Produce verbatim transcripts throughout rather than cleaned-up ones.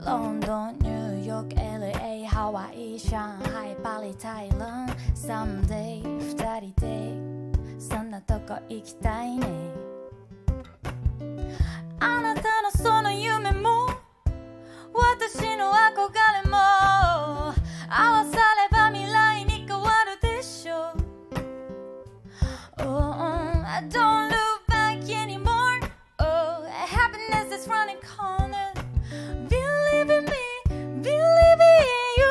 ロンドン、ニューヨーク、エルエー、ハワイ、上海、パリ、タイラン、サムデイ、二人でそんなとこ行きたいね。あなたのその夢も私の憧れも合わされば未来に変わるでしょう。 Oh, I don't look back anymore. Oh, happiness is running corner. Believe in me, believe in you.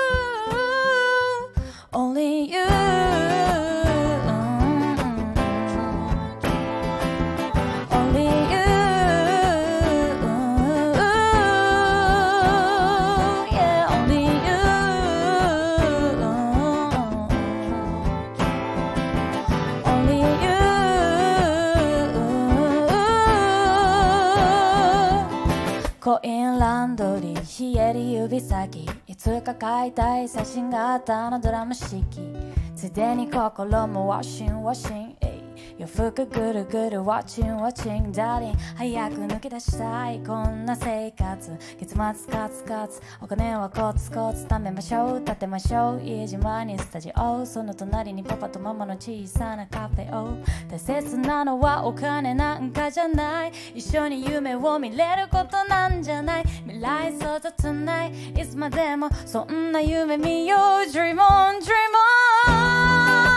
Only you. Only you. Yeah, only you. Only you. コインランドリー、冷える指先、いつか買いたい写真があったのドラム式、ついでに心もワッシンワッシン、夜更かぐるぐる watching watching darling 早く抜け出したいこんな生活、月末カツカツ、お金はコツコツ貯めましょう、建てましょう、家島にスタジオ、その隣にパパとママの小さなカフェを。大切なのはお金なんかじゃない、一緒に夢を見れることなんじゃない、未来想像tonight、いつまでもそんな夢見よう、 Dream on Dream on。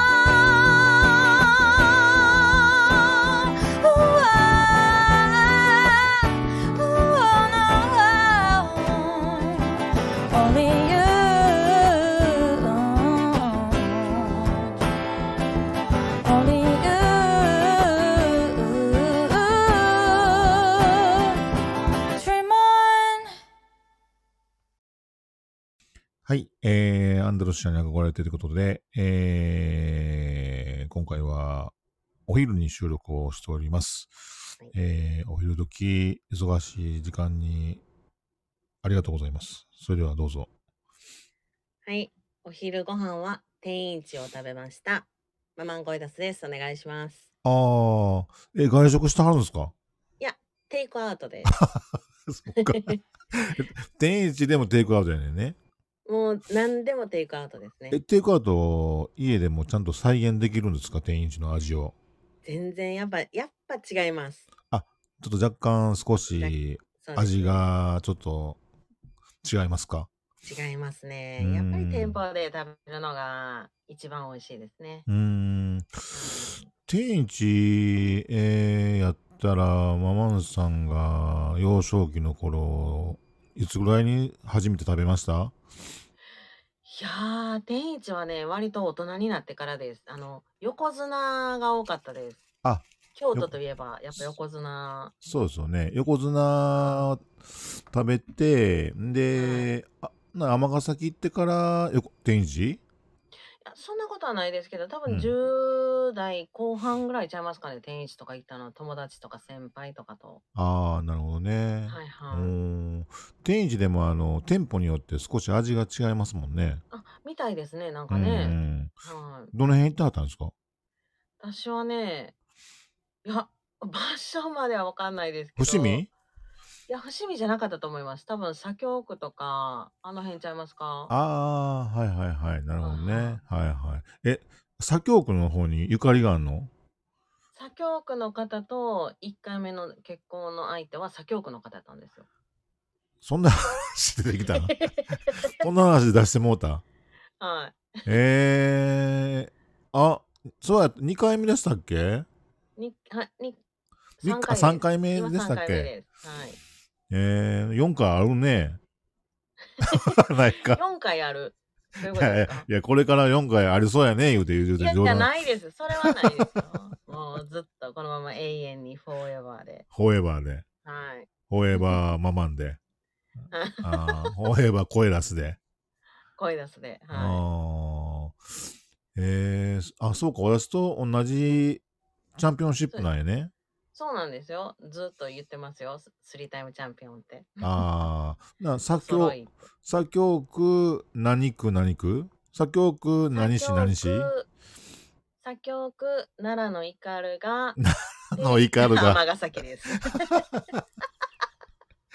はい、えー、アンダルシアに憧れてということで、えー、今回はお昼に収録をしております。はい、えー、お昼時、忙しい時間にありがとうございます。それではどうぞ。 はい、お昼ご飯は天一を食べました。ママンゴイダスです。お願いします。 あー、え、外食してはるんですか？ いや、テイクアウトです。 そっか。天一でもテイクアウトやねんね。 もう何でもテイクアウトですね。 え、テイクアウト家でもちゃんと再現できるんですか？天一の味を。 全然やっぱやっぱ違います。 あ、ちょっと若干少し味がちょっと違いますか？ 違いますね。やっぱり店舗で食べるのが一番美味しいですね。 うーん。天一、えー、やったらママンさんが幼少期の頃いつぐらいに初めて食べました？ いやー、天一はね、割と大人になってからです。あの、横綱が多かったです。 あ、 京都といえば、やっぱ横綱。 そうですよね。横綱食べて、で、はい、あ、尼崎行ってから横天一？いや、そんなことはないですけど、多分じゅう代後半ぐらいちゃいますかね、天一とか行ったの、友達とか先輩とかと。 ああ、なるほどね。 はいはい。 うん。天一でもあの店舗によって少し味が違いますもんね。 あ、みたいですね、なんかね。うん。 はい。どの辺行ってはったんですか？ 私はね、いや、場所までは分かんないですけど。 伏見？ いや、伏見じゃなかったと思います。多分左京区とかあの辺ちゃいますか？ ああ、はいはいはい、なるほどね。はいはい。え、左京区の方にゆかりがあるの？ 左京区の方といっかいめの結婚の相手は左京区の方だったんですよ。 そんな話出てきた？そんな話出してもうた？ はい。 えー、あ、そうや、にかいめでしたっけ？ に、は、に、 さんかいめでしたっけ？ はい。 えー、よんかいあるね。ないか。 よんかいある。 いやいや、いや、これからよんかいありそうやね、言うて言うて。 いや、じゃないです。それはないですよ。もうずっとこのまま永遠にフォーエバーで。 フォーエバーで。 はい。 フォーエバーママンで。あフォーエバーコエラスで。 コエラスで。はい。 あえー、あ、そうか、私と同じチャンピオンシップなんやね。 そうなんですよ。ずっと言ってますよ。スリータイムチャンピオンって。 ああ、な、左京、左京区何区何区？左京区何市何市？ 左京区奈良の斑鳩がの斑鳩が尼崎です。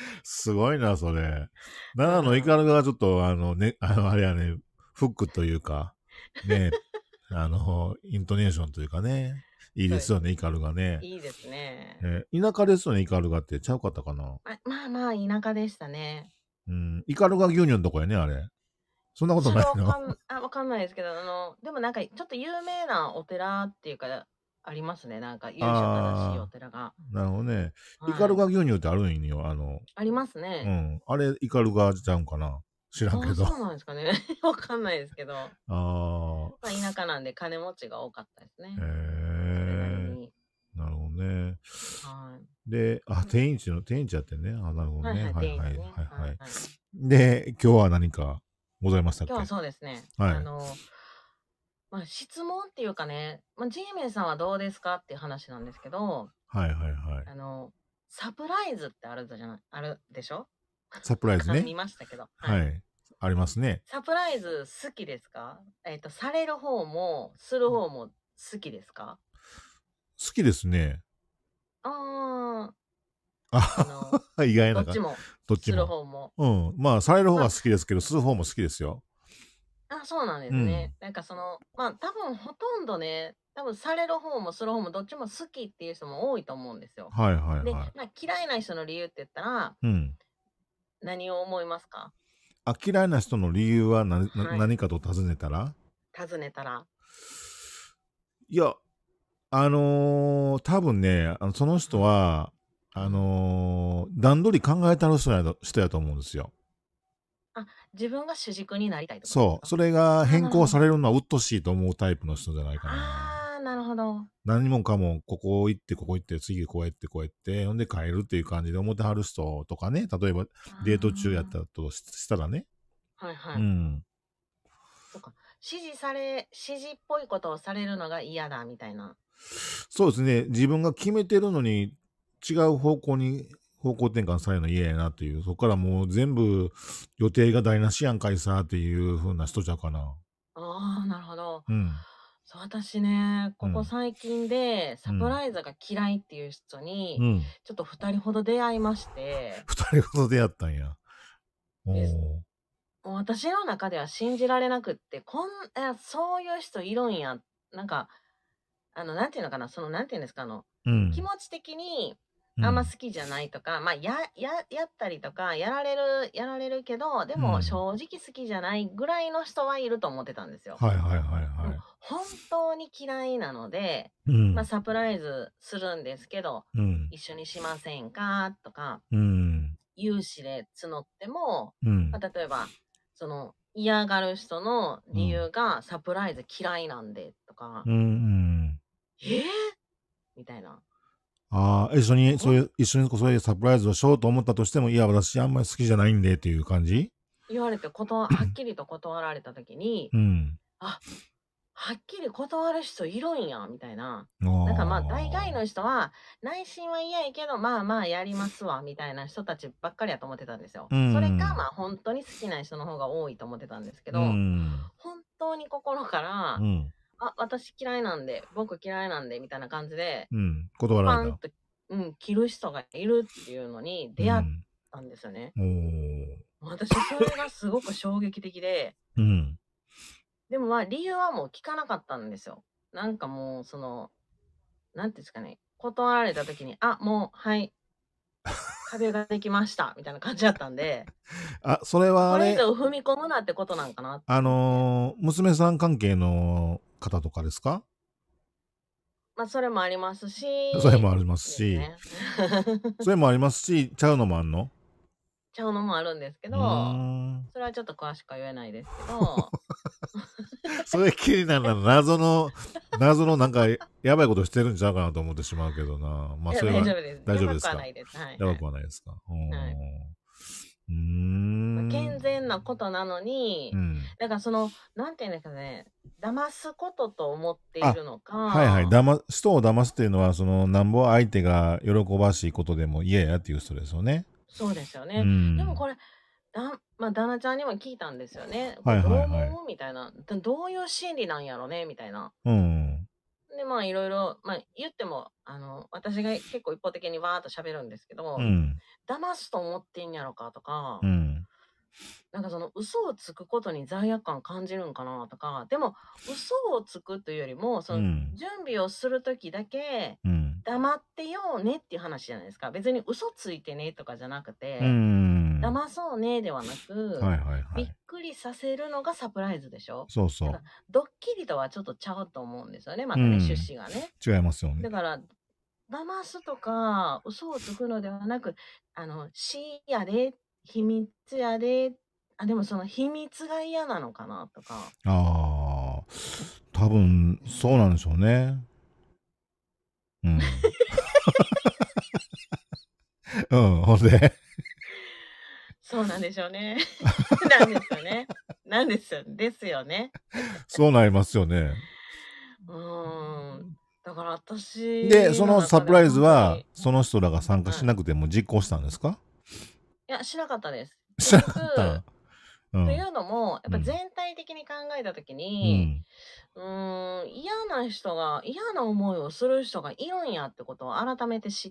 すごいな、それ。奈良のイカルガはちょっと、あのね、あの、あれやね、フックというか、ね、あの、イントネーションというかね、いいですよね、イカルガね。 いいですね。 えー田舎ですよね、イカルガってちゃうかったかな。 ままあまあ、田舎でしたね。 うん、イカルガ牛乳のとこやね、あれ。そんなことそれわないの？ かんあ、わかんないですけど、あの、でもなんかちょっと有名なお寺っていうか、ありますね。なんか由緒正しいおあ寺が。 ー、なるほどね。イカはい。 ルガ牛乳ってあるんよ、あの、 ありますうね。 ん。あれ、イカルガちゃうんかな。知らんけああ、 ど。 そうなんですかね。わかんないですけど。 ああ、 まあ、田舎なんで金持ちが多かったですね。 へそれなりえ、 に。 なるほどね。 はい。 で、あ、天一の、天一やってんね。あ、なるほどね。 はいはい、 はいはい、 天一ね。 はいはい。 はいはい。 で、今日は何かございましたっ今日はけ？ そうですね。 はい。 あの、まあ、質問っていうかね、まあ、G メンさんはどうですかっていう話なんですけど、 はいはいはい。 あの、サプライズってあるじゃない、あるでしょ？ サプライズ噛みね。 ましたけど。はい。 はい。ありますね。 サプライズ好きですか？えっと、される方も、する方も好きですか？ 好きですね。 ああ、あの、 あ、意外なか。 どっちも、するどっちも。 方も。 うん。まあ、される方まあ、 が好きですけど、する方も好きですよ。 あ、そうなんでうん。 すね。なんかその、まあ、多分ほとんどね、多分される方もする方もどっちも好きっていう人も多いと思うんですよ。 はいはいで、 はまあ、嫌いな人の理由って言ったら、 い。うん。 何を思いますか？ あ、嫌いな人の理由は何なはい。 何かと尋ねたら、 尋ねたら。 いや、あのー多分ね、あのその人はい。 は、あはい。 のー段取り考えたる人やと人やと思うんですよ。 あ、自分が主軸になりたいってことですそう。 か？ それがああ、 変なるほど。 更されるのは鬱陶しいと思うタイプの人じゃないかな。 ああ、なるほど。 何もかも、ここ行って、ここ行って、次こうやって、こうやって、ほんで帰るっていう感じで思ってはる人とかね、例えばデート中やったあとししたらね。 あ、はいはい。 うん。 そっか。指示され指示っぽいことをされるのが嫌だみたいな。 そうですね。自分が決めてるのに違う方向に方向転換されるの嫌やなっていう。そこからもう全部予定が台無しやんかいさっていう風な人ちゃうかな。 ああ、なるほど。 うん。 そう、私ね、ここうん。 最近でサプうん。 ライズが嫌いっていう人に、 うん。 ちょっとふたりほど出会いまして、 二人ほど出会ったんや。おで、 ー。 もう私の中では信じられなくって、こんえ、そういう人いるんや。なんか、あの、なんていうのかな、その、なんていうんですか、あの、気うん。 持ち的にあんまうん。 好きじゃないとか、まあ、やややったりとか、やられるやられるけど、でもうん。 正直好きじゃないぐらいの人はいると思ってたんですよ。 はいはいはいでも、 はい。 本当に嫌いなので、まあ、 うん。 サプライズするんですけど、 うん。 一緒にしませんかとか、 うん。 有志で募っても、まうん。 あ、例えば、その、嫌がる人の理うん。 由がサプライズ嫌いなんでとか、 うん。 えー、みたいな。 ああ、一緒に、そほんういう、一緒にそういうサプライズをしようと思ったとしても、いや、私あんまり好きじゃないんでっていう感じ。 言われて断はっきりと断られた時に、 うん。 あ、はっきり断る人いるんや、みたいな。 あなんかまあ、大概あ。 の人は、内心は嫌やけど、まあまあやりますわ、みたいな人たちばっかりやと思ってたんですよ。 うそれか、まん。 あ本当に好きな人の方が多いと思ってたんですけうど、 ん。 本当に心から、 うん。 あ、私嫌いなんで、僕嫌いなんで、みたいな感じで、 うん。断られた。 パンと、うん、切る人がいるっていうのに出会っうん。 たんですよね。 おー。 私、それがすごく衝撃的で、 うん。 でもまあ理由はもう聞かなかったんですよ。なんかもう、その、なんていうんですかね、断られた時に、あ、もう、はい、壁ができました、みたいな感じだったんで、 あ、それはあれ、 これ以上踏み込むなってことなんかなってあ思って。 のー娘さん関係の方とかですか？ まあ、それもありますし、 それもありますし、 ですね。 それもありますし、ちゃうのもあんの？ ちゃうのもあるんですけうーど、 ん。 それはちょっと詳しくは言えないですけど、 それ気になるな。謎の、謎のなんか、やばいことしてるんちゃうかなと思ってしまうけどな。まあ、 いや、 それは大丈夫です。やば大丈夫ですか？ くはないです。はいやばくはい。 はないですか？うーはい。 ん。うーまあ、健ん。 全なことなのに、 うん。 だからその、なんていうんですかね、騙すことと思っていあ、 るのはいはい。 か、 だま、人を騙すっていうのは、その、なんぼ相手が喜ばしいことでも嫌やっていう人ですよね。 そうですようね。でもん。 これ、だまあ、旦那ちゃんにも聞いたんですよね。こはいれどうはいはい。 思うみたいな。どどういう心理なんやろねみたいな。 うん。 で、まあ、いろいろ、まあ、言っても、あの、私が結構一方的にわーっと喋るんですけうど、 ん。 騙すと思ってんやろかとか、 うん。 なんかその嘘をつくことに罪悪感感じるんかなとか、でも嘘をつくというよりも、 うそのん。 準備をするときだけうん。 黙ってようねっていう話じゃないですか。別に嘘ついてねとかじゃなくうて、 ん。 騙そうねではなく、 はいはいはびっい。 くりさせるのがサプライズでしょ。 そうそだからドッキリとはちょっとちゃうと思うんですよね。まう。 たね、 うん。 趣旨がね。 違いますよね。 だから、騙すとか嘘をつくのではなく、あの、しやで、秘密やで、あ、でもその秘密が嫌なのかなとか。 ああ、多分そうなんでしょうね。うん。うん、ほんで。 そうなんでしょうね。なんですよね。なんですよ。ですよね。 そうなりますよね。 うーん。だからで、 私そのサの中ではプライズ本当は、 に、 その人らが参加はい。 しなくても実行したんですか？ いや、しなかったです。 し結なかった。 局、 うん。 というのも、やっぱうん。 全体的に考えたときうに、 ん。 うーん、嫌な人が、嫌な思いをする人がいるんやってことを改めて知って、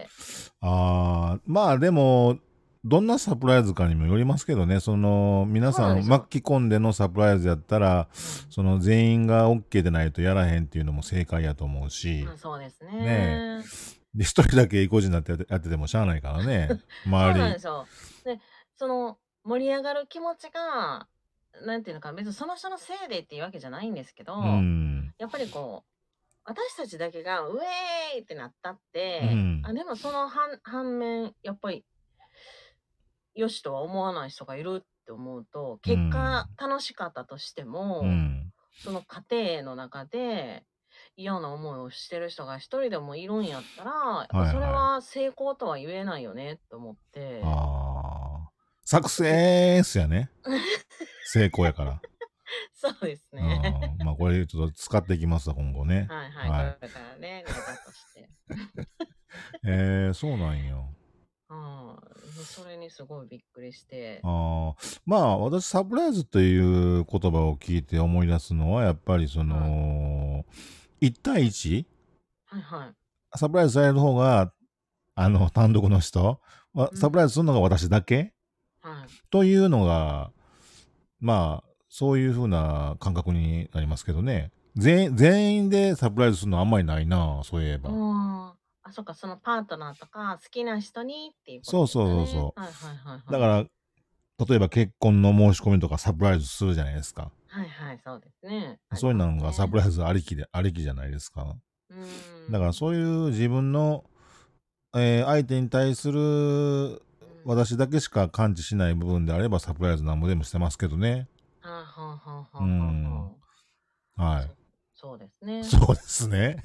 ああ、まあでも、どんなサプライズかにもよりますけどね、その、皆さんそうなんですよ。 巻き込んでのサプライズやったら、 うん。 その全員が OK でないとやらへんっていうのも正解やと思うし、 まあ、そうですねえ。 ね。 で、一人だけ意固地になってやってやっててもしゃあないからね、 そう周り。 なんですよ。で、その盛り上がる気持ちが、なんていうのか、別にその人のせいでっていうわけじゃないんですけうど、 ん。 やっぱりこう、私たちだけがウェーイってなったっうて、 ん。 あ、でもその反反面、やっぱりよしとは思わない人がいるって思うと、 う結ん。 果楽しかったとしてうも、 ん。 その過程の中で嫌な思いをしてる人が一人でもいるんやったら、やっぱそれはいはい。 は成功とは言えないよねと思って。 ああ。サクセスやね。成功やから。 そうですうね。 ん。まあこれちょっと使っていきますわ、今後ね。 はいはい、 はい。 これからね、ネタとして。 えー、そうなんや。 はい、それにすごいびっくりして。 ああ。まあ私サプライズという言葉を聞いて思い出すのは、やっぱりそはい。 の、いち対いちはいはい。 サプライズされる方が、あの、単独の人は、 うん。 サプライズするのが私だけはい。 というのが、まあ、そういう風な感覚になりますけどね。全員、全員でサプライズするのあんまりないな、そういえば。 ああ、あ、そっか、そのパートナーとか好きな人にっていうことそうそうですよね。 そうそはいはいはいう 。だはい。 から、例えば結婚の申し込みとかサプライズするじゃないですか。 はいはい、そうですね。ありそういうますのがサプね。 ライズありきで、ありきじゃないですか。 うだからーん。 そういう自分の、えー相手に対するうん。 私だけしか感知しない部分であればサプライズなんぼでもしてますけどね。 はあはあはあはうあはあん。 はあ。 はい。 そそうですね。 そうですね。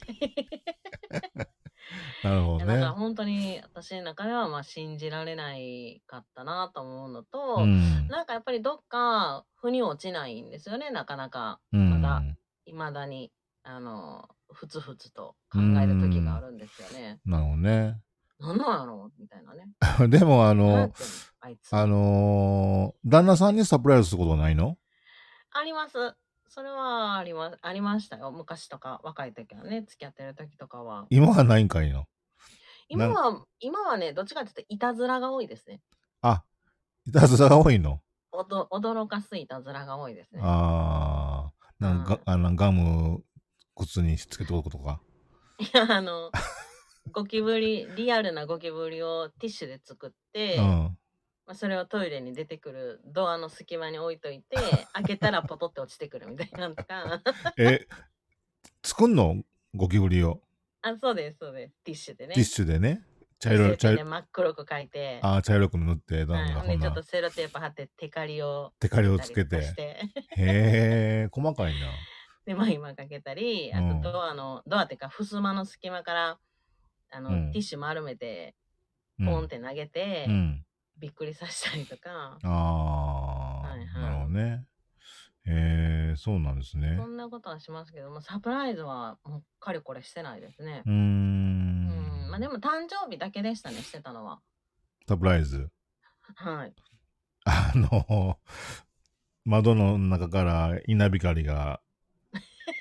なるほいや、だからどね。 本当に私の中では、ま、信じられないかったなと思うのうと、 ん。 なんかやっぱりどっか腑に落ちないんですよね、なかなか。 うまだ、 ん。 未だに、あの、ふつふつとう考える時があん。 るんですよね。 なるほどね。 なんなんやろみたいなね。 でも、あの、 何やってんのあいつ。 あのー旦那さんにサプライズすることはないの？ あります。それはありまありましたよ。昔とか、若い時はね、付き合ってる時とかは。 今はないんかいの？なん今は今はね、どっちかっていうといたずらが多いですね。 あ、いたずらが多いの？ おど驚かすいたずらが多いですね。 ああ、なんか、 はい。 あの、ガム、靴にしつけとくとか。 いや、あの、ゴキブリリアルなゴキブリをティッシュで作っうて、 ん。 ま、それをトイレに出てくるドアの隙間に置いといて、開けたらポトって落ちてくるみたいなんとか。 え、作んの？ゴキブリを。 あ、そうですそうです。ティッシュでティッね。 シュでね。茶で、 色い、茶色セーペンで真っ黒く書いて、 ああ、茶色く塗って、なんはい、 かほんでちょっとそんな、 セロテープ貼ってテカリをテカリをつけたりつけて。 とかして、 へえ、細かいな。 で、ま、今かけたり、あとうん。 ドアのドアっていうか、襖の隙間から、あの、ティッうん。 シュ丸めて、 うん。 ポンって投げうて、 ん。 びっくりさしたりとか。 あはいあ、なるほはい。 どね。へえ、そうなんですそね。 んなことはしますけども、サプライズはもうかれこれしてないですね。 うーうーん、ま、 ん。 でも誕生日だけでしたね、してたのは。 サプライズ。 はい。 あの、窓の中から稲光が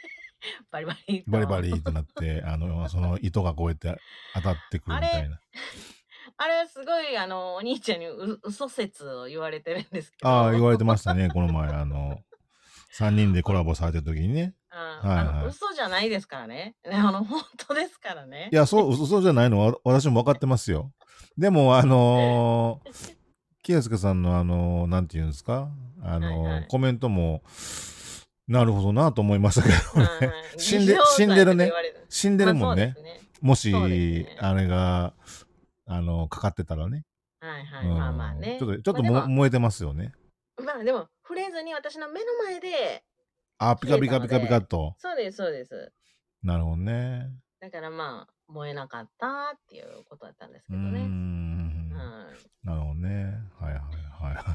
バリバリバリバと。 リとなって、あの、その糸がこうやって当たってくるあれ、 みたいな。 あれすごい、あの、お兄ちゃんにう嘘説を言われてるんですけああ、言ど、 われてましたね、この前、あの、さんにんでコラボされた時にね。 ああの、 はいはい。 嘘じゃないですからね。ねあの、本当ですからいね。 や、そう、嘘じゃないのは私も分かってますよ。でも、あのー、清介さんのあのー、なんて言うんですかあはいのー、 はい。 コメントも、なるほどなと思いましたけどはいね。 はい。 死んで、 偽証死んでるね。 罪とか言われる。 死んでまあそうでるもんね。 すね。 もそうですし、 ね。 あれが、あの、かかってたらね。 はいはうい。まあまあん。ちょっね。 と、ちょっとまあでも、 も燃えてますよね。 まあでも、触れずに私の目の前であ、ピカピ消えたカピカピカっので、 と。 そうです、そうです。 なるほどね。 だからまあ、燃えなかったっていうことだったんですうーけどね。 ん。 はい。 なるほどね。はいはいはいはい。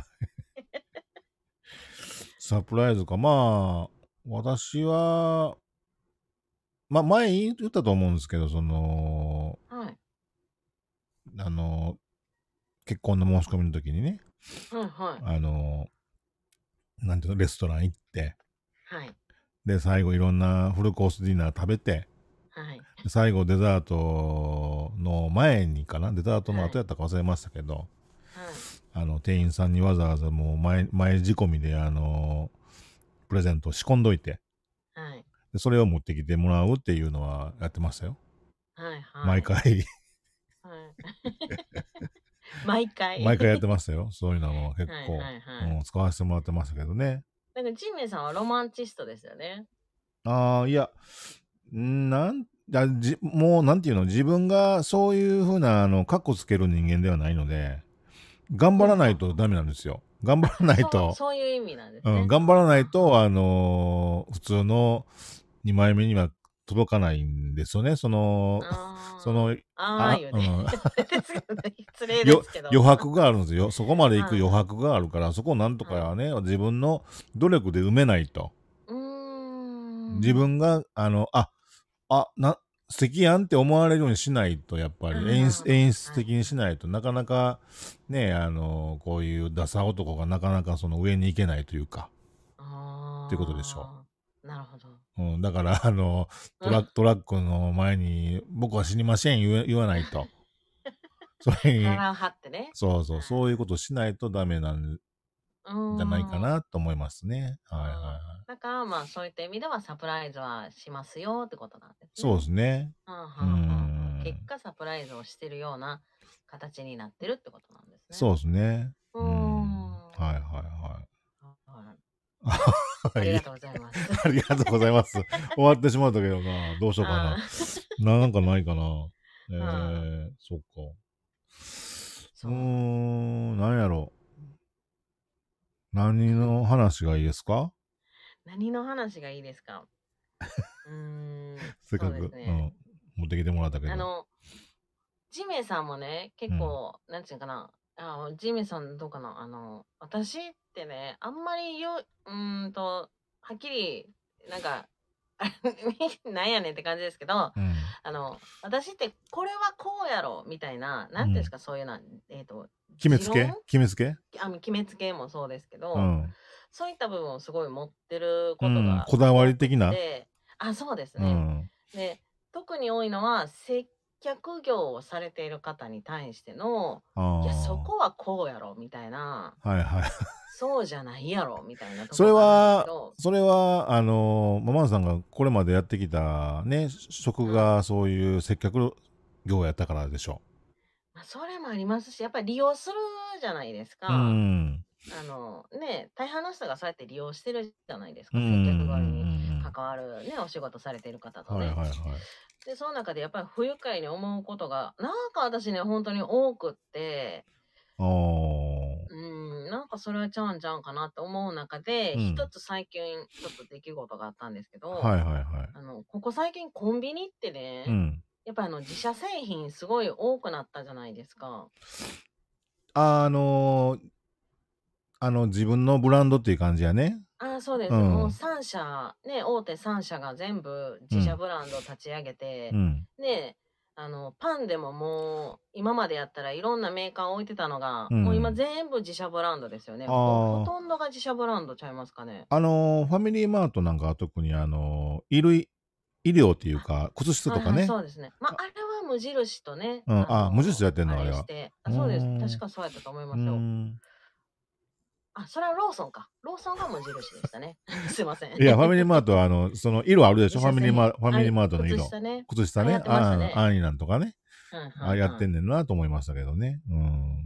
サプライズか。まあ、私は、まあ前言ったと思うんですけど、その、 はい。 あの、結婚の申し込みの時にね、 はいはい。 あの、なんていうの、レストラン行って、 はい。 で、最後いろんなフルコースディナー食べて、 はい。 で最後デザートの前にかな、デザートのはい。 後やったか忘れましたけど、 はい。 あの、店員さんにわざわざもう前、前仕込みで、あの、プレゼントを仕込んどいて、 はい。 でそれを持ってきてもらうっていうのはやってましたよ。 はい。はい。 毎回、 はい。毎回。 毎回やってましたよ。そういうのも結はい構、 はいはい。 うん、使わせてもらってましたけどね。 なんか、ジンメイさんはロマンチストですよね。 ああ、いや、んなんだじもう、なんていうの、自分がそういうふうな、あの、カッコつける人間ではないので、頑張らないとダメなんですよ。頑張らないそう、 と、 そういう意味なんですうん、 ね。 頑張らないと、あのー普通のにまいめには届かないんですよね。その、その、 ああ、あああ、 いうね。 うん、 失礼でよすけど。 余白があるんですよ。そこまで行くはい余白があるから、そこをなんとかね、自分の努力で埋めないと。 うー自ん。 分が、あの、あ、あ、な、素敵やんって思われるようにしないと、やっぱああ、 り演出、 なるほど。 演出はい。 的にしないとなかなか、ね、あの、こういうダサ男がなかなかその上に行けないというか、っていうことでしょああ、なるほど。 う。うん、だから、あの、トラ、トラックの前に、僕は死にません言え言わないと。それに、 腹を張ってね。 そうそう、 はいそういうことしないとダメなんうじゃないかーん。 なと思いますね。はいはいあはい。 あ。だから、まあ、そういった意味ではサプライズはしますよってことなんですそうでね。 すね。 はあはうーあはあはあ。結ん。 果、サプライズをしてるような形になってるってことなんですね。 そうですね。 うーうーん。 ん。 はいはいははい。 い。はい。 ありがとうございます。 ありがとうございます。終わってしまったけどな。どうしようかな。 あなんかないかな。えあ、はあ、 ー、そっか。うーそう。 ん、なんやろ。何の話がいいですか？ 何の話がいいですか？うーん、そうせっかく、うですね。 ん、持ってきてもらったけど。 あの、ジメさんもね、結うん。 構、なんていうかな、あ、ジメさんどうかな、あの、私ってね、あんまりよ、うーんと、はっきり、なんか、なんやねんって感じですけど、 うん。 あの、私ってこれはこうやろみたいな、なんていうんですうん。 か、そういうな、えっと、 決め持論つけ決めつけあの決めつけもそうですけど、 うん。 そういった部分をすごい持ってることうん。 がこだわ多くっり的なて、あ、そうですうね。 ん。 で、特に多いのは、接客業をされている方に対しての、いや、そあこはこうやろみたいな、 あ。はいはい。 そうじゃないやろみたいなとそれこがあるんですけは、 ど、 それは、あの、ママンさんがこれまでやってきたね、職うん。 がそういう接客業やったからでしょまあ、それもありますし、やっぱり利用するじゃないですう。うか。 ん。 あの、ね、大半の人がそうやって利用してるじゃないですうん。うか。接客ん。 側にうん。 関わるね、お仕事されている方とね。 はいはいはい。 で、その中でやっぱり不愉快に思うことが、なんか私ね、本当に多くって、 ああ。 うん、なんかそれはちゃうんちゃうんかなって思う中で、 うん。 一つ最近ちょっと出来事があったんですけど、 はいはいはい。 あの、ここ最近コンビニってうね、 ん。 やっぱあの自社製品すごい多くなったじゃないですか。 あのーあの、自分のブランドっていう感じやね。 ああ、そうでうす。もうん。 さん社、ね、大手さん社が全部自社うん。 ブランド立ち上げて、 うん。 で、あの、パンでももう、今までやったらいろんなメーカー置いてたのが、 うもう今ん。 全部自社ブランドですよね。もうほあとんどが自社ブランドちゃいますかね。 あ。あのーファミリーマートなんかは特にあのー衣類、 医療っていうか、靴下はいはい、 とかね。 そうですね。まあ、 あ、 あれは無印とね、 うん、 ああ、無印でやの、 ってんの、 ああれは。 れして、 うあ、そうです。 ーん。 確かそうやったと思いうーますよ。 ん。 あ、それはローソンか。ローソンが無印でしたね。すいません。 いや、ファミリーマートは、あの、その、色あるでしょ、 自社製品。 ファミリーマー、ファミリーあり、 マートの色。 靴下ね。あ、や靴下ね。 ってましたああ、アね。 ンニなんとかね。 はいあ、やってはいはんねんなと思いましたけどね。うん。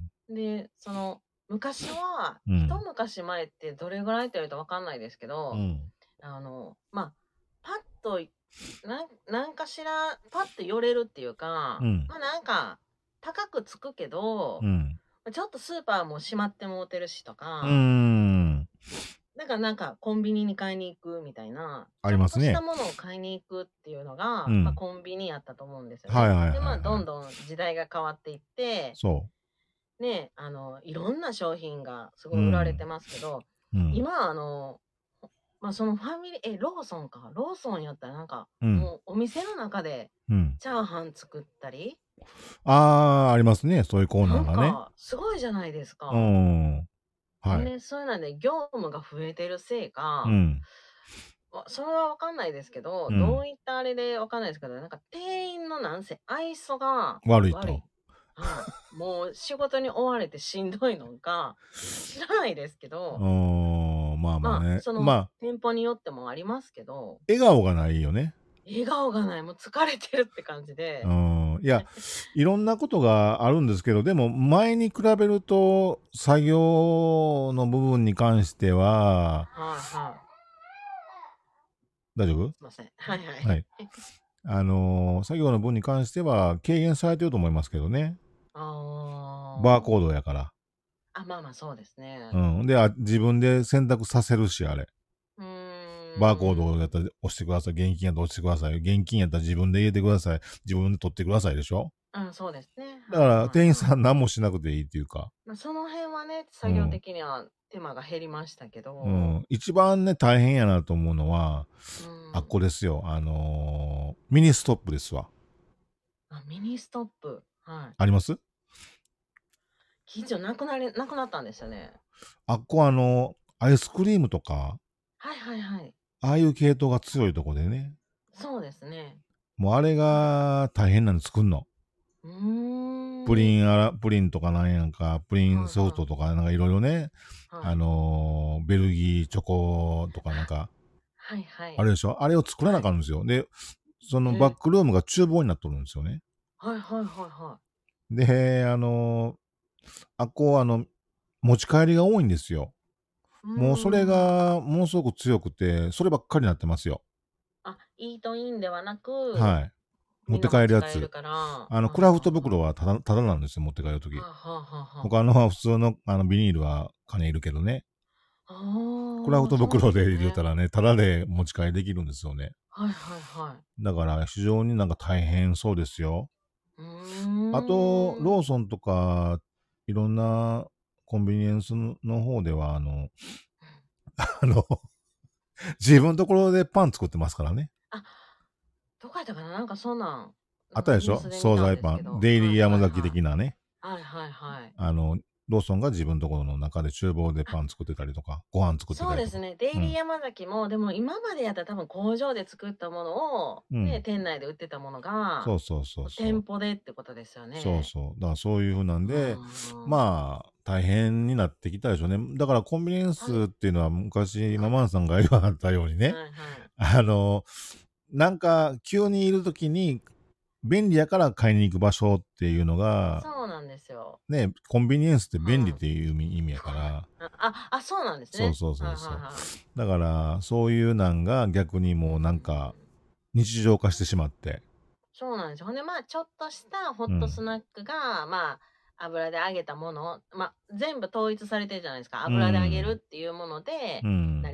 い。で、その、昔は、一うん。 昔前ってどれぐらいって言われるとわかんないですけど、 うん。 あの、まあ、パッとい、なん、なんかしら、パッと寄れるっていうか、 うん。 まあなんか、高くつくけど、 うん。 ちょっとスーパーも閉まってもうてるしとうーか、 ん。 なんかなんかコンビニに買いに行くみたいな、 あちょっりますね。 としたものを買いに行くっていうのが、まあうん。 コンビニやったと思うんですよね。 はいはいで、まあどはいはい。 んどん時代が変わっていって、 そね、あの、いろんな商品がすう。うごい売られてん。 ますけど、 うん。 今あの、まあそのファミリー、え、ローソンか。ローソンやったらなんか、 うん。 もうお店の中でうん。 チャーハン作ったり、 ああ、ありますね。そういうコーなんナーがね。 かすごいじゃないですうか。 ん。はい。 ほんで、そういうので業務が増えてるせいか、 うん。 わそれはわかんないですけど、 うん。 どういったあれでわかんないですけど、なんか店員のなんせ愛想が悪いと。 悪い。はい。もう仕事に追われてしんどいのか、知らないですけうど、 ーん。まあまあまあ、 ね。 そのまあ、 店舗によってもありますけど、 笑顔がないよね。 笑顔がない、もう疲れてるって感じうで、 ーん。いや、いろんなことがあるんですけど、でも前に比べると、作業の部分に関しては、 はいはい。 大丈夫？ すいません。はいはい。 はい。あのー作業の分に関しては軽減されてると思いますけどね。バーコーあドやから。 あ。あ、まあまあそうですね。 うん。で、あ自分で選択させるし、あれ。 うバーコードやーん。 ったら押してください。現金やったら押してください。現金やったら自分で入れてください。自分で取ってくださいでしょ？ うん、そうですね。 だかはいら店員はいはい。 さん何もしなくていいっていうか。 まあ、その辺はね、作業うん。 的には手間が減りましたけど、 うん。一番ね、大変やなと思うのは、 うあっん。 こですよ。あのーミニストップですわ。 あ、ミニストップ。はい。 あります？ 近所なくなり、なくなったんですよね。 あっこあの、アイスクリームとか、 はいはいはい。 ああいう系統が強いとこでね。 そうですね。 もうあれが大変なの作んの。 うーん。 プリンあら、プリンとかなんやんか、プリンはいはソフトとかなんかいろいろね、 い。はあい。 のーベルギーチョコとかなんか、 はいはい。 あれでしょ？あれを作らなはい。 あかんんですよ。で、そのバッへえ。 クルームが厨房になっとるんですよね。 はいはいはいはで、あのーあっこあの、持ち帰りが多いんですよ。 い。うもうそれーん。 がものすごく強くて、そればっかりになってますよ。 あ、イートインではなく、 はい。持ってみんな持帰るやつ。 ち帰るから、はあの、 あはクラフトあは袋はただ、ただなんですよ、持って帰るとき。 あ。はあはあはあは他のは普通のあのビニールは金いるけどね。 あ。 クラフああ、 ト袋でそうなんですね。 入れたらね、タダで持ち帰りできるんですよね。 はいはいはい。 だから非常になんか大変そうですよ。 うあと、 ーん。 ローソンとか、いろんなコンビニエンスの方では、あの、あの、自分のところでパン作ってますからね。 あ、どこやったかな、なんかそんなん、なんかあったでしょ？ ニュースで見たん惣菜パン。 ですけど。 デイリはいー山崎はいはい。 的なね。 はいはいはい。 あの、ローソンが自分のところの中で厨房であ、 パン作ってたりとか、ご飯作ってたりとか。 そうですね。デイうん。 リー山崎も、でも今までやったら多分工場で作ったものを、ね、 うん。 店内で売ってたものが、 そうそうそうそう。 店舗でってことですよね。 そうそう。だからそういう風なんうで、 ーん。 まあ、大変になってきたでしょうね。だからコンビニエンはい。 スっていうのは昔、ママンさんが言わはったようにね、 はいはい。 あの、なんか急にいるときに便利やから買いに行く場所っていうのが、 そうなんですよ。 ね、コンビニエンスって便利っはい。 ていう意味意味やから、 あ、あ、あ、そうなんですね。 そうそうはいはいそうそはい。 う。だから、そういうなんが逆にうーもうなんかん。 日常化してしまって、 そうなんですよ。ほんで、まあ、ちょっとしたホッうん。 トスナックが、まあ、油で揚げたもの、まあ、全部統一されてるじゃないですか。 う油で揚げるん。 っていうものでうん。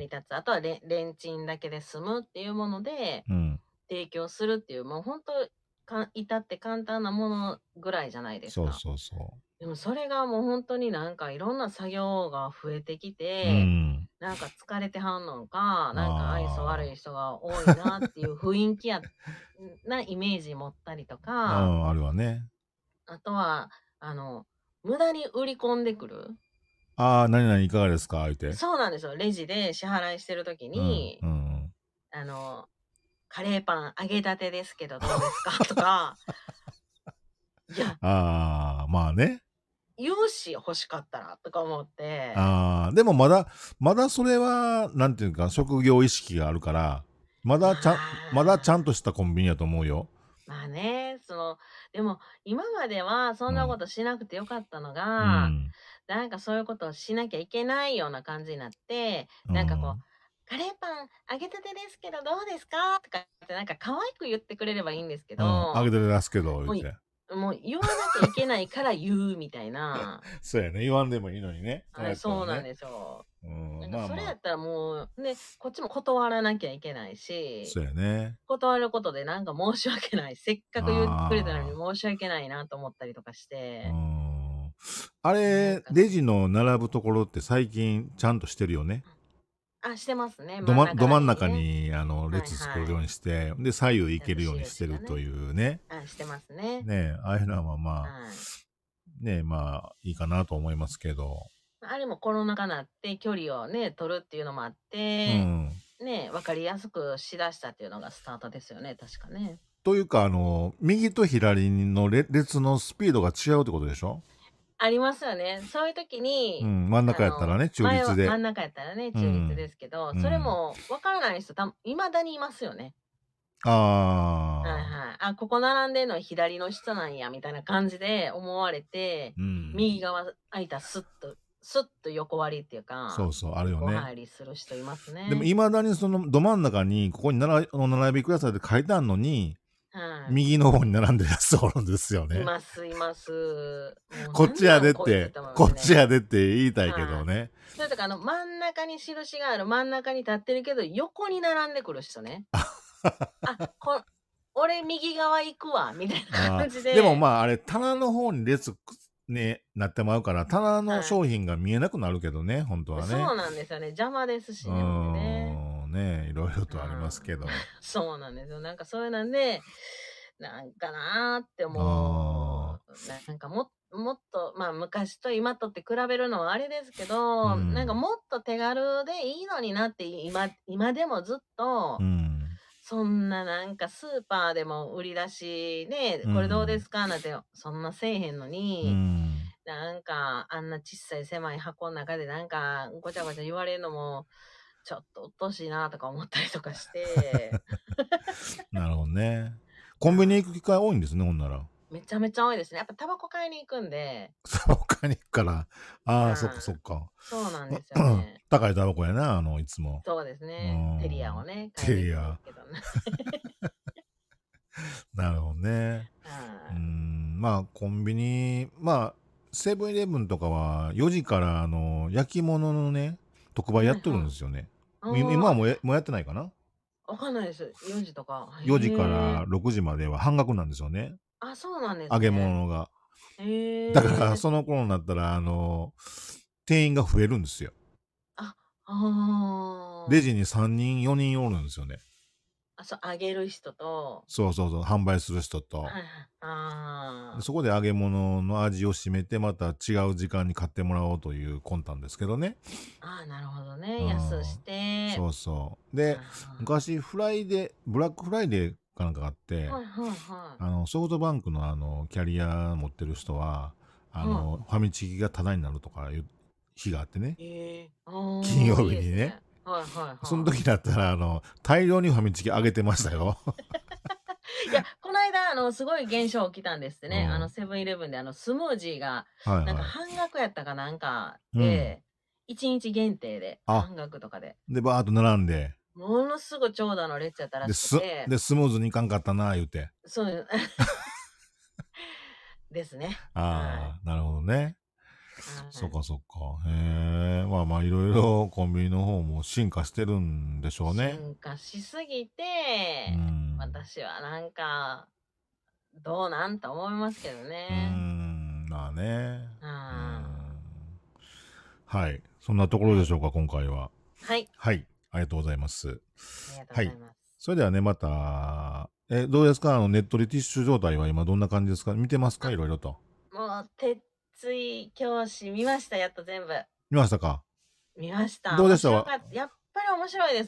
成り立つ。あとはレレンチンだけで済むっていうものでうん。 提供するっていう、もう本当か至って簡単なものぐらいじゃないですそうか。 そうそでもそれがもう本当になんかいろんな作業が増えてきう。うて、 ん。 なんか疲れてはんのか、なんか愛想悪あい人が多いなっていう雰囲気やなイメージ持ったりとあ、うか、 ん、あるわね。 あとは、あの、無駄に売り込んでくる。 ああ、何々いかがですか言うて。 そうなんですよ。レジで支払いしてるときうん、 に、 うん、 あの、 カレーパン揚げたてですけどどうですかとか、いや、 ああ、まあね。 言うし欲しかったらとか思って、 ああ、でもまだ、まだそれは、なんていうか、職業意識があるから、まだちゃん、まだちゃんまあ、 としたコンビニやと思うよ。 まあね、その、でも今まではそうん。 んなことしなくてよかったのうが、 ん。 なんかそういうことをしなきゃいけないような感じになって、 うなんかこう、 ん。 カレーパン揚げたてですけどどうですかとかってなんか可愛く言ってくれればいいんですけうん。あげど、 て出すけど、言もうい、 って。 もう言わなきゃいけないから言うみたいな。 そうやね。言わんでもいいのにね。それやあ、 ったらね。 そうなんですよ。 う、 なんんかまあまあ、 それやったらもう、ね、こっちも断らなきゃいけないし、 そうやね。 断ることでなんか申し訳ない。せっかく言ってくれたのにあ申し訳ないなと思ったりとかしあ。うて、 ん。あなんれ、 か、 レジの並ぶところって最近ちゃんとしてるよね。 あ、してますね。 どま、 真ん中ど真んらへんにね。 中に、あの、 はい列作るようはい。 にして、で、左右行ちゃんとけるようにして印がるとね。 いうね。 あ、してますね。 ねえ、ああいうのはまあ、 はい。 ねえ、まあ、いいかなと思いますけど。 あれもコロナ禍になって距離をね、取るっていうのもあっうて、 ん。 ね、わかりやすくしだしたっていうのがスタートですよね、確かね。 というか、あの、右と左のれ列のスピードが違うってことでしょ？ ありますよね。そういう時うに、 ん、真んあ中やったらの、 ね、中前は真立で。 ん中やったらね、 う中立でん。 すけど、それうん。 もわからない人、た未だにいますよね。はいああ。 はい。あ、ここ並んでんの左の人なんや、みたいな感じで思われて、 うん。 右側空いたスッと、スッと横割りっていうそか、 うそう、あるよ横ね。 入りする人いますでも、 ね。 未だにそのど真ん中に、ここにならお並びくださいって書いてあんのに、 はい。 右の方に並んでるやつおるんですよいね。 ますいます。もうこっちやなんなんこいつっでって、 て思いまこっすね。 ちやでって言いたいけはい。 どね。 それとか、あの、真ん中に印がある、真ん中に立ってるけど、横に並んでくる人ね。あ、こ俺右側行くわ、みたいなあ感じあ、でもで、 まあ、あれ、棚の方に列くね、なってまうから、棚のはい。 商品が見えなくなるけどね、本当はそうね。 なんですよね。邪魔ですうしね、ほんでね。 ーん、ね、いろいろとありますうん。 けど。 そうなんですよ。なんかそういうなんで、なんかなーってあ思あ、 う。なんかももっと、まあ昔と今とって比べるのはあれですけうど、なんかん、 もっと手軽でいいのになって今、今でもずっと、 うん、 そんななんかスーパーでも売り出しね、 うこれどうでん、 すかなんてそんなせえへんのうに、 ん。 なんかあんな小さい狭い箱の中でなんかごちゃごちゃ言われるのもちょっと鬱陶しいなとか思ったりとかして、 なるほどね。コンビニ行く機会多いんですね、ほんなら。 めちゃめちゃ多いですね。やっぱタバコ買いに行くんで、 他に行くから。ああ、そっかそはい。 っか。 そうなんですよね。 高いタバコやな、あの、いつも。 そうですうね。テリアーん。 をね、買いテリア。 に行くんですけどね。 なるほどね。うーはん、まあ、コンビニ、まあ、セブンイレブンとかはよじから、あの、焼き物のね、特売い。 やっとるんはいはい。 ですよね。 あい今あ、あ、 はもうやもうやってないかな？ わかんないです。よじとか。 よ 時かへえ。 らろくじまでは半額なんですよね。 あ、そうなんで揚げすね。 物が。だから、 へえ。 その頃になったら、あの、店員が増えるんですよ。 あ、あレジにさんにん、よにんおるんですよね。 あ。あ、そう、あげる人と、 そうそうそう、販売する人と。 はいはい。あでそこで揚げ物の味を占めて、また違う時間に買ってもらおうという魂胆ですけどね。 あ、ああ、なるほどうね。安しん。 て、 そうそう。で、 はい昔、フライデー、ブラックフライデーかなんかがあって、 はいはいはあの、ソフトバンクのあの、キャリア持ってる人は、あい。はの、ファミチキがタダになるとかいう日があってね。 い。へえ。 金曜ああ、いい日にね。 ですね。はいはいそのは時だったら、あの、大量にファミチキあげてましたよ。 い。いや、この間、あの、すごい現象起きたんですってうね。あの、 ん。 セブンイレブンで、あの、スムージーが、なんかはいは半額やったかなんかい。うん。 で、いちにち限定で、 あ、 半額とかで、 で、バーっと並んで、 ものすごい長蛇の列やったらで、 しくす、 て、 で、スムーズにいかんかったな、言うて。 そうですね。はい。 ああ、なるほどね。そっはい。 かそっか。へえ。まあまあ、いろいろコンビニの方も進化してるんでしょうね。 進化しすぎうて、 ん。 私はなんか、どうなんと思いますけどうーね。 ん、まあね。うーあん。はい。そんなとこーはい。 ろでしょうか、今回は。 はい。 はい。ありがとうございます。 ありがとうはい。 ございます。 それではね、また、え、どうですかあの、ネットリティッシュ状態は今どんな感じですか？見てますか？ あ、 いろいろと。 もう、鉄追教師見ました、やっと全部。 見ましたか？ 見ました。面どうでしたわ？ 白かった。やっぱり面白いですね。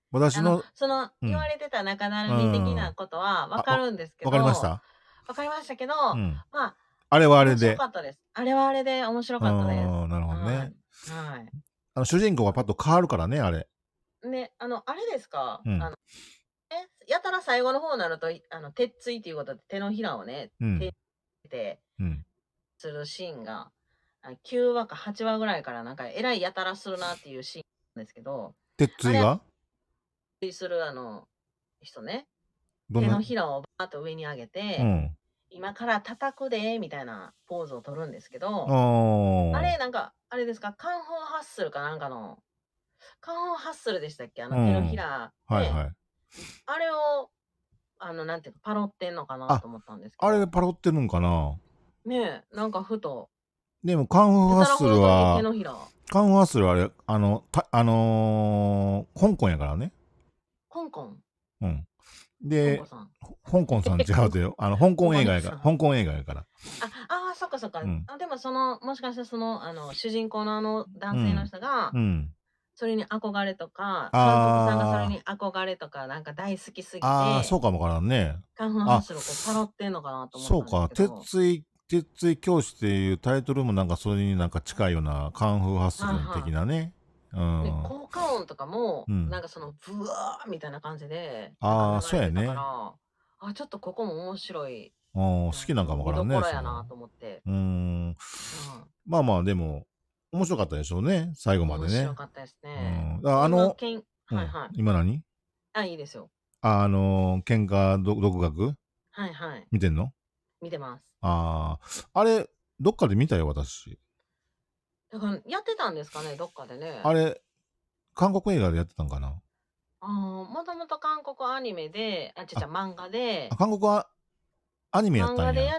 私あの、 の、 そのう言わん。 れてた中だうるみ的ん。 なことはわあ、わ、 かるんですけわかりましど、 たわかりましたけど、 うん。 まあ、 あれはあれ面白で。 かったです。あれはあれで面白うかったです。 ーん、なるほどはね。 い。はい。 あの、主人公がパッと変わるからね、あれ。 ね、あの、あれですかうん。 あの、え、やたら最後の方になると、いあの、鉄槌っていうことで手のひらをね、 う手ん。 で、 うん。 するシーンが、あ、きゅうわかはちわぐらいからなんかえらいやたらするなっていうシーンなんですけど、 鉄あれ、 槌がするあの、人ね、 どんな、 手のひらをバーッと上に上げうて、 ん。 今から叩くで、みたいなポーズを取るんですけあど、あれ、 あ。 なんか、あれですか、カンフーハッスルかなんかの、カンフーハッスルでしたっけあの手のひうん。 らで、 はいはい。 あれを、あの、なんていうか、パロってんのかなあ、 と思ったんですけあれでど、 パロってるんかな。 ねえ、なんかふと、 でも、カンフーやたらハッスル本当に手は、 のひら、 カンフーハッスルはあれ、あの、た、あのー香港やからね。 コンコン、 うん。 コンコで、 さん。 ほ香港さん違うでよ。あの、香コンコ港映画やから、 姉さん。 香港映画やから。 あ、ああ、そっかそっか。 うん。 あ、でもその、もしかしてその、あの、主人公のあのう男性のん。 人が、 うん。 それに憧れとか、監督さんがそれあに憧れとか、なんか大好きすあ、 ぎああ、 て、 そうかもわからんね。 カンフーハッあ、 スルをこうパロってんのかなと思ったんですそうか。 けど、 鉄槌、鉄槌教師っていうタイトルもなんかそれになんか近いようなカンフーハッスルはいは的なね。うい。で、 ん。 効果音とかも、 うん。 なんかその、ブワーみたいな感じで、なんかああ、そうや流れてたかね。 ら、あ、ちょっとここも面白い、 うん、好あきなんかの、見どもわからんね、 ころやなその。 と思って、 うーん。 うん、 まあまあ、でも、面白かったでしょうね。最後まで面白ね。 かったですうね。 ん。だからあ今、 の、 けん、 うん。 はいはい。 今何あ、いいですよ。 あ、あのー、喧嘩ど独学はいはい。 見てんの見てます。 ああ、あれ、どっかで見たよ、私。 だから、やってたんですかね、どっかでね。 あれ、韓国映画でやってたんかな。 ああ、もともと韓国アニメで、あ、ちゃちあ、 ゃ、漫画あ、 で、 韓国はアニメやったんや。 漫画でやって、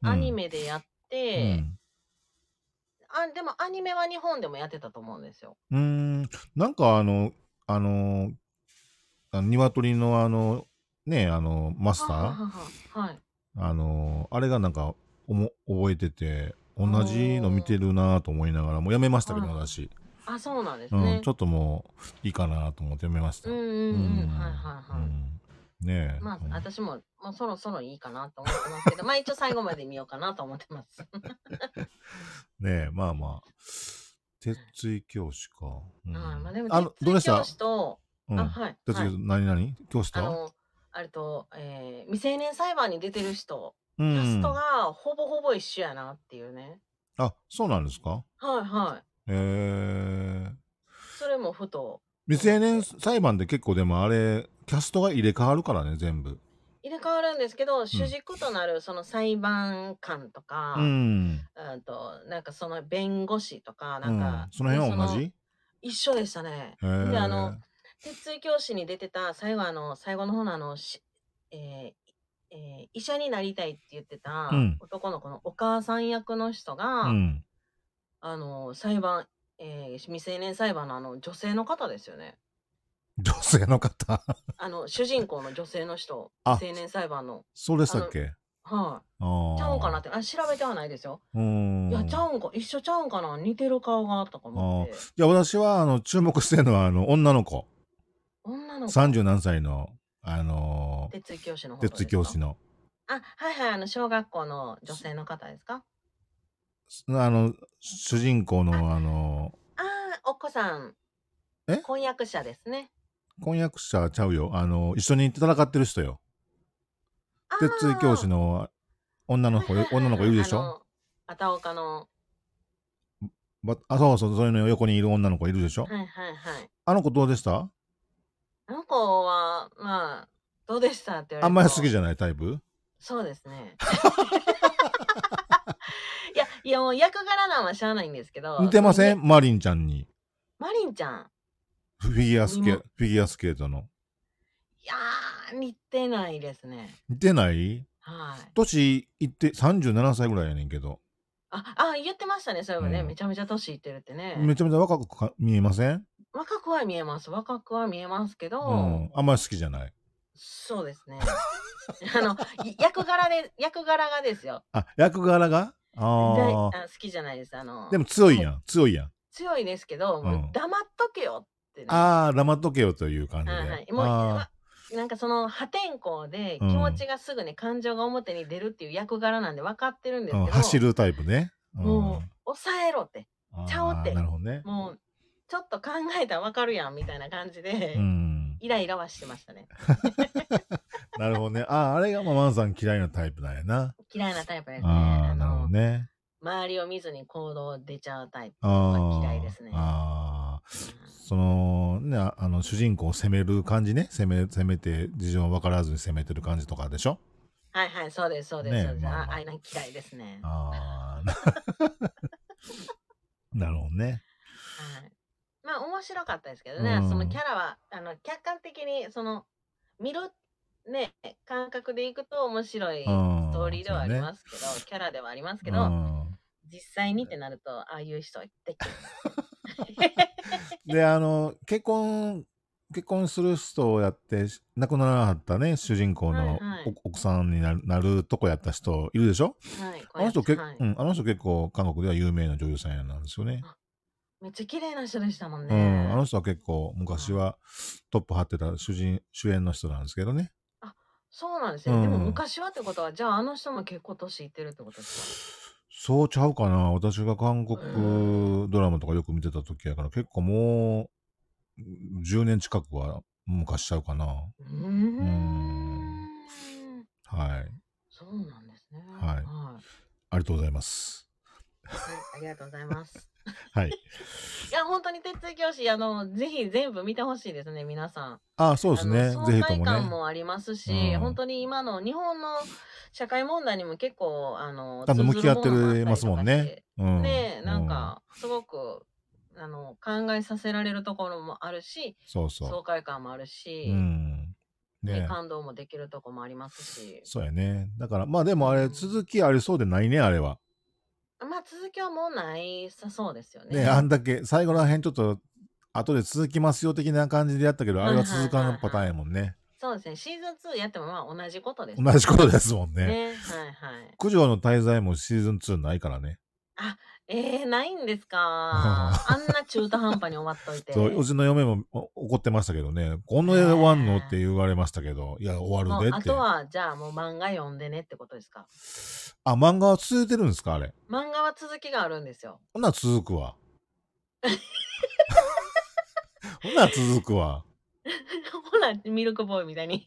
アニうん。 メでやっうて、 ん。 あ、でもアニメは日本でもやってたと思うんですよ。 うーん。なんかあの、あの、あの鶏のあの、ね、あの、マスはターははは。はい。 あの、あれがなんか、おも、覚えてて、同じの見ておー。 るなと思いながら、もうやめましたけど、 はいはい。 私。 あ、そうなんですうん、 ね。 ちょっともう、いいかなと思ってやめました。 うんうんううん。はいん。 はいはい。 うん。ねえ。 まあ、 うん、 私も、もうそろそろいいかなと思ってますけど、まあ一応最後まで見ようかなと思ってます。 ねえ、まあまあ。鉄椎教師か。うはい。まあん。 でも、 あの、 鉄槌教どうでした師と、あ、 うん。 はい、 鉄椎、 はい。 何々教師とあの、あれと、えー未成年裁判に出てる人、 うキャストん。 がほぼほぼ一緒やなっていうね。 あ、そうなんですかはいはい。 へえ。 それもふと未成年思って。 裁判って結構でもあれ、キャストが入れ替わるからね、全部。 入れ替わるんですけど、主うん。 軸となるその裁判官とうか、 ん。 うんと、なんかその弁護士とか、 うん。 なんか、 そのね、その、 辺は同じ一緒でしたね。 へで、あの、 え。 鉄槌教師に出てた、最後あの、最後の方のあの、しえーえー医者になりたいって言ってたうん。 男の子のお母さん役の人が、 うん。 あの、裁判、えー未成年裁判のあの、女性の方ですよね。 女性の方あの、主人公の女性の人、 あ、 未成年裁判の、 そうでしあの、 たっけはい、ちゃうんかなああ。 って、あ、調べてはないですよ。 うーいや、ちゃん。 うんか、一緒ちゃうんかな、似てる顔がとか思っああ。 て。 いや、私は、あの、注目してるのは、あの、女の子。 女の子、 さんじゅう何歳の、あの鉄槌教師のー、 方鉄ですか？ 教師の。 あ、はいはい、あの、小学校の女性の方ですか？ あの、主人公あ、 の、あのああ、お子さん、 ー、え婚約者ですね。 婚約者ちゃうよ。あの、一緒に戦ってる人よ。 あ鉄教師あ、 の女の子、 はいはい女の子いはいはい、 るでしょあの、片岡の、 ばあ、そうそう、それの横にいる女の子いるでしょはいはいはい。 あの子どうでしたあの子は、まあ、どうでしたって言わあんれると、 まり好きじゃないタイプそうですね。いや、いやもう役柄なんはしゃあないんですけ似ど、 てまそのに、 せんマリンちゃんに。 マリンちゃんフィギュアスにも、 ケ、フィギュアスケートの。 いやー、似てないですね。 似てないはい。 年いってさんじゅうななさいぐらいやねんけど。 あ、あ、言ってましたね、そういえばね。 うん。 めちゃめちゃ年いってるってね。 めちゃめちゃ若くか見えません若くは見えます。若くは見えますけうど、 ん。あんまり好きじゃない。 そうですね。あの、い役柄で、役柄がですよ。 あ、役柄がだいああ。 あ好きじゃないです。あの、 でも強いもうやん。強いやん。 強いですけど、もううん。 黙っとけよっってね。 ああ、黙っとけよという感じで。 はいはい。もう、 あまなんかその破天荒で気持ちがすぐに感情が表に出るっていう役柄なんで分かってるんですあ、うん、 けど、 走るタイプね。うん、 もう抑えろって、ちゃうっああ、 て、 なるほどね。 もうちょっと考えたら分かるやんみたいな感じうで、 ん。 イライラはしてましたね。 なるほどね。ああ、あれがまあマンさん嫌いなタイプなんやな。 嫌いなタイプですね。 ああ、なるほどの、 ね。 周りを見ずに行動出ちゃうタイプは嫌いですね。 ああ、 うんそのね、ああの主人公を責める感じね、責め責めて事情分からずに責めてる感じとかでしょ。 はいはい、そうです、そうです、 ねそうです。 まあまああ、あいなん嫌いですね。 ああ、なるほどね。 はい。まあ面白かったですけどうね、そのん、 キャラはあの客観的にその見るね感覚でいくと面白いストーリーではありますけど、キャラではありますけど、 うん。 実際にってなるとああいう人ってで、あの、結婚、結婚する人をやって、亡くならなかったね、主人公はいのはいお奥さんになるなるとこやった人いるでしょ。 はい、 あの人け、 はい、 うん、あの人結構韓国では有名な女優さんやなんですよね。 めっちゃ綺麗な人でしたもんうん、 ね。 あの人は結構昔はトップ張ってた主人、主演の人なんですけどね。 あ、そうなんですね。でもうん。 昔はってことは、じゃああの人も結構年いってるってことですそうちゃうかな。私が韓か？へ国ドラマとかよく見てた時やから、結構もうじゅうねん近くは昔ちゃうかな。 うーん。 うーん。はい。 そうなんですね。 はい。 はい。 ありがとうございます。 はい、ありがとうございます。 はい。 いや、本当に鉄槌教師、あの、ぜひ全部見てほしいですね、皆さん。 あ、そうですあの、 ね。ぜ爽ひとも快感ね。 もありますうし、 ん。 本当に今の日本の社会問題にも結構、あの、 多分向通ずるき合ってものもあったますもんりとかしね。 て、 うん。 ねえ、なんうん。 か、すごく、あの、考えさせられるところもあるし、 そうそ爽快感もあるう。うし、 ん。 ね、 ね。 感動もできるとこもありますし。 そうやね。だから、まあでうもあれ、 ん。 続きありそうでないね、あれは。 まあ、続きはもうないさそうですよね、あんね。 だけ、最後らはい。 へんちょっと、後で続きますよ的な感じでやったけど、あれははいはい続かんパターンはいはい。 やもんね。 そうですね。シーズンツーやってもまあ同じことです同もんね。 じことですもんね。 ね。はいはい。 九条の滞在もシーズンツーないからね。 あ、えー、ないんですか？あんな中途半端に終わっといそう、うて。 ちの嫁もお怒ってましたけどね、この絵終わんのってえ言われましたけど、いや、終わー、もう、 るでって。 あとは、じゃあもう漫画読んでねってことですか？ あ、漫画は続いてるんですかあれ。 漫画は続きがあるんですよ。 ほな続くわ。ほな続くわ。 ほら、ミルクボーイみたいに。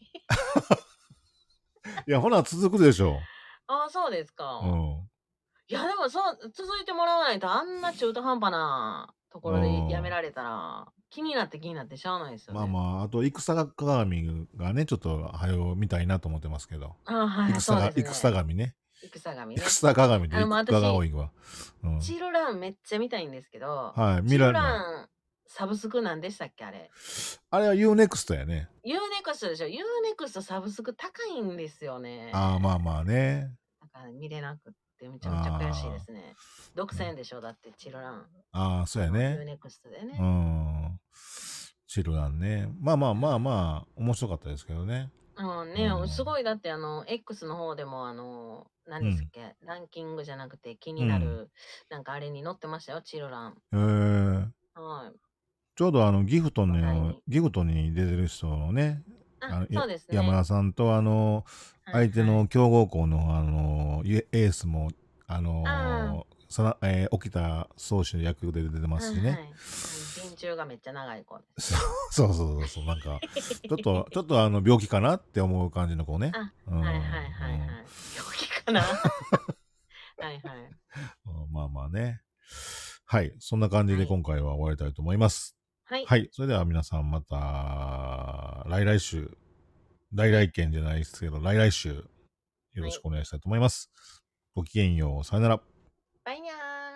いや、ほな続くでしょ。 ああ、そうですうか。 ん。 いや、でもそう、続いてもらわないと、あんな中途半端なところでやめうん。 られたら、気になって気になってしゃあないですよね。 まあまあ、あと、戦鏡がね、ちょっと、はよ、見たいなと思ってますけど。 ああ、はいはい、そ戦が、 うです戦ね。 鏡ね。 戦神ね。 戦鏡であの、もう戦が多私、 いわ。うん。 チルランめっちゃ見たいんですけど、 はい、見チルられない。 ランサブスクなんでしたっけあれ。 あれは ユーネクスト やね。 ユーネクストでしょ。ユーネクストサブスク高いんですよね。 ああ、まあまあね。 だから見れなくってめちゃめちゃ悔しいですね。独占でしょだってチルラン。 ああ、そうやユーね。 ネクストでうね。 ん。チルランね。まあまあまあまあ、面白かったですけどね。 うんね、 うんすごいだってあの X の方でもあの何うん。 ですっけ、ランキングじゃなくて気うん。 になるなんかあれに載ってましたよチルラン。 えー、 はい。 ちょうどあの、ギフトの、 話題に。 ギフトに出てる人のね、ああ、 の、やそうです山ね。 田さんとあの、 はい相手はい。 の強豪校のあの、エエースも、ああの、さな、えー、沖田総司の役で出てまあ、 すしね。 はいはい。あの陣中がめっちゃ長い子ですそうね。 そうそうそう、なんか、ちょっと、ちょっとあの、病気かなって思う感じの子ね。 あ、 うん、 はいはいはいはい。 うん。 病気かなはいはい。 うんまあまあね。はい。そんな感じはい。 で今回は終わりたいと思います。 はい。 はい。それでは皆さんまた、来来週、来はい。 来県じゃないですけど、来来週、よはい。 ろしくお願いしたいと思います。ごきげんよう。さよなら。 バイニャー。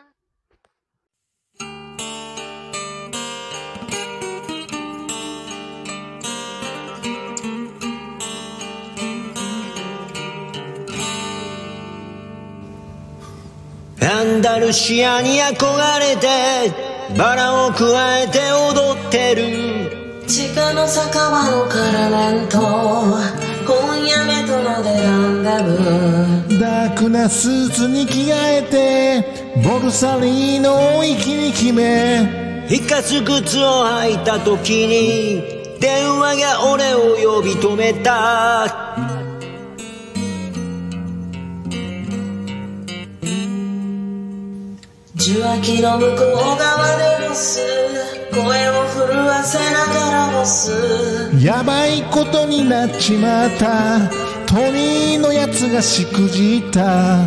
アンダルシアに憧れてバラをくわえて踊ってる地下の酒場のカラメンと今夜メトロでランダブーダークなスーツに着替えてボルサリーノを息に決めいかつ靴を履いた時に電話が俺を呼び止めた。 受話器の向こう側でロス、声を震わせながらボス。 やばいことになっちまった、トニーのやつがしくじった。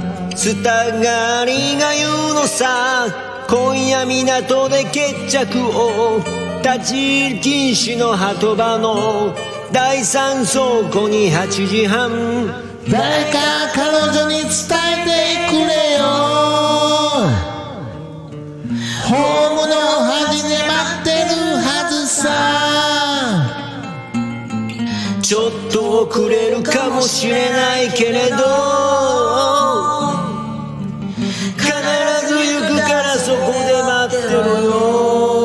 スタガリが言うのさ、今夜港で決着を。立ち入り禁止の鳩場の第三倉庫にはちじはん。 誰か彼女に伝えてくれよ、ホームの端で待ってるはずさ。 ちょっと遅れるかもしれないけれど必ず行くからそこで待ってるよ。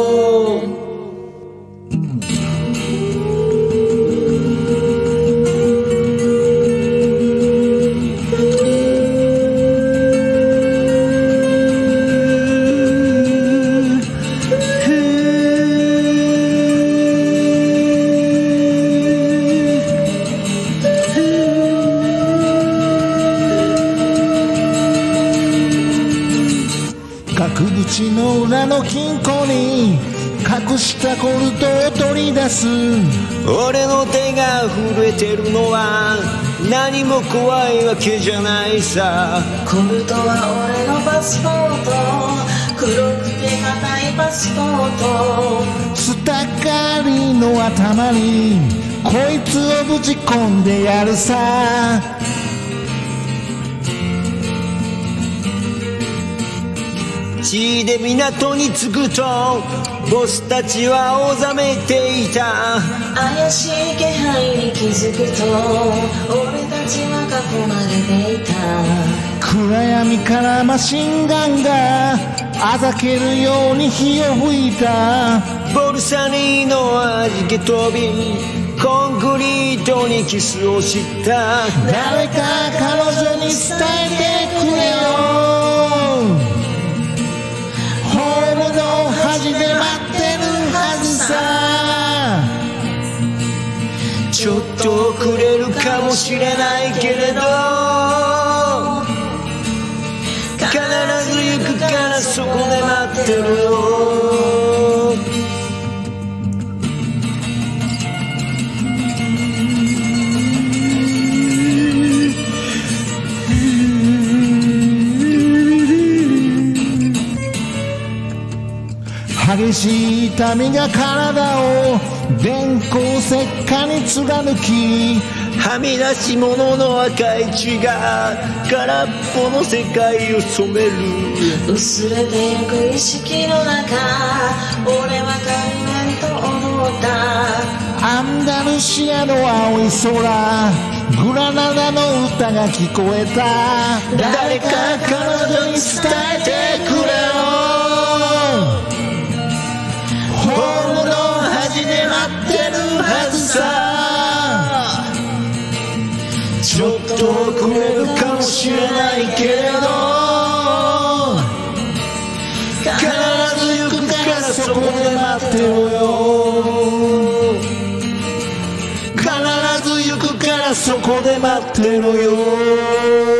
額縁の裏の金庫に隠したコルトを取り出す。 俺の手が震えてるのは何も怖いわけじゃないさ。 コルトは俺のパスポート、黒くて硬いパスポート。 スタッカリの頭にこいつをぶち込んでやるさ。 血で港に着くとボスたちは大ざめていた。 怪しい気配に気づくと俺たちは囲まれていた。 暗闇からマシンガンがあざけるように火を吹いた。 ボルサリーノはじけ飛びコンクリートにキスをした。 誰か彼女に伝えてくれよ、ホームの端で待ってるはずさ。 ちょっと遅れるかもしれないけれど必ず行くからそこで待ってるよ。 激しい痛みが体を電光石火に貫き、 はみ出し物の赤い血が空っぽの世界を染める。 薄れてゆく意識の中俺は雷と思った。 アンダルシアの青い空、グラナダの歌が聞こえた。誰か彼女に伝えてくれよ、ホームの端で待ってるはずさ。 ちょっと遅れるかもしれないけれど必ず行くからそこで待ってるよ。必ず行くからそこで待ってるよ。